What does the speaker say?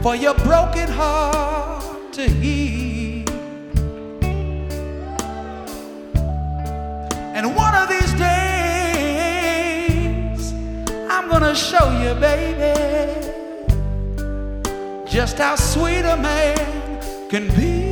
for your broken heart to heal. And one of these days I'm gonna show you, baby, just how sweet a man can be.